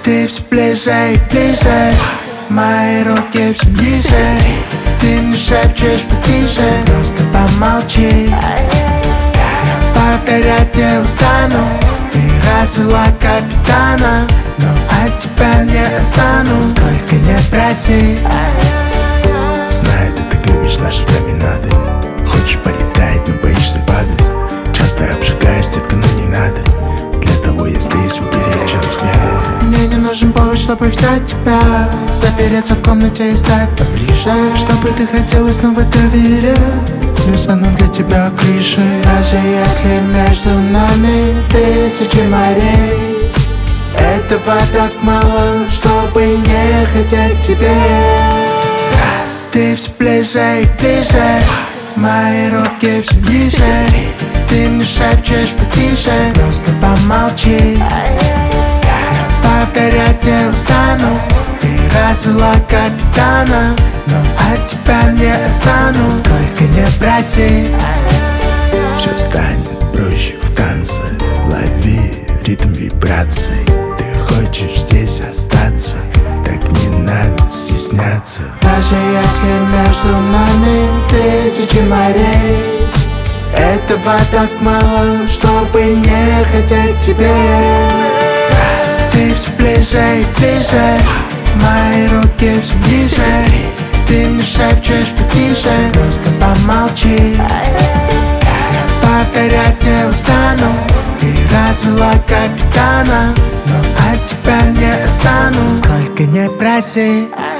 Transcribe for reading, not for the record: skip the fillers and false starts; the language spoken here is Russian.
Ты все ближе и ближе, мои руки все ниже. Ты мне шепчешь потише, просто помолчи. Повторять не устану, ты развела капитана, но от тебя не отстану, сколько не проси. Знаю, ты так любишь наши променады. Хочешь полетать, но боишься падать. Часто обжигаешь, детка, но не надо. Для того я здесь, уберечь от взглядов. Мне не нужен повод, чтобы взять тебя, запереться в комнате и стать поближе, чтобы ты хотела снова доверять. Я стану для тебя крышей, даже если между нами тысячи морей. Этого так мало, чтобы не хотеть тебе. Ты все ближе и ближе, мои руки все ниже. Ты мне шепчешь потише, просто помолчи. Повторять не устану, ты развела капитана, но от тебя не отстану, сколько не проси. Все станет проще в танце. Лови ритм вибраций. Ты хочешь здесь остаться, так не надо стесняться. Даже если между нами тысячи морей, этого так мало, чтобы не хотеть тебе. Ты все ближе и ближе, мои руки все ниже. Ты мне шепчешь потише, просто помолчи. Повторять не устану, ты развела капитана, но от тебя не отстану, сколько не проси.